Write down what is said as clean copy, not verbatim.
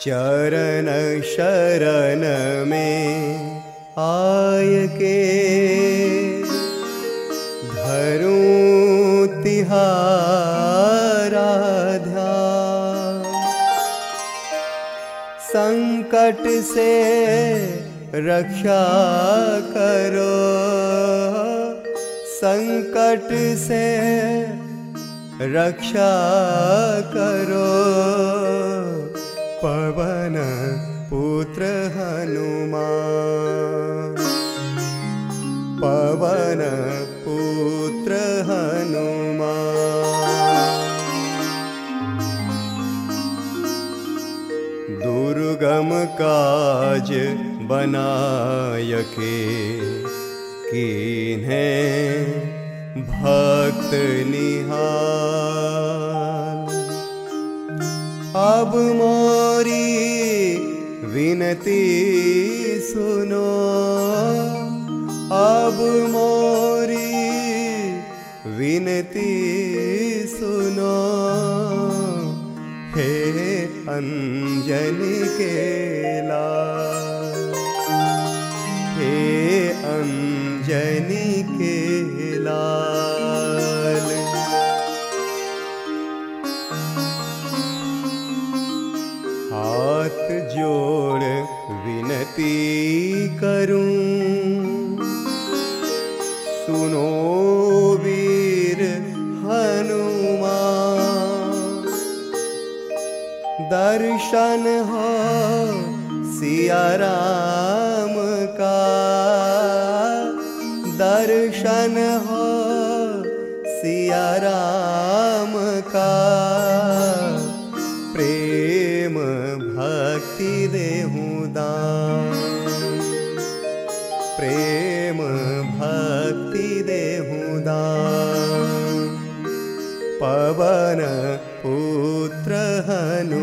चरण शरण में आय के धरूं तिहारा ध्यान। संकट से रक्षा करो, संकट से रक्षा करो, पवन पुत्र हनुमान। पवन पुत्र हनुमान। दुर्गम काज बनायके कीन्हे भक्त निहाल। अब मोरी विनती सुनो, अब मोरी विनती सुनो। हे अंजनी के लाल, हे अंजनी के लाल। हाथ जोड़ विनती करूं, सुनो वीर हनुमान। दर्शन हो सिया राम का, दर्शन हो सिया राम का। प्रेम भक्ति देहूं दान, प्रेम भक्ति देहूं दान। पवन पुत्र हनुमान।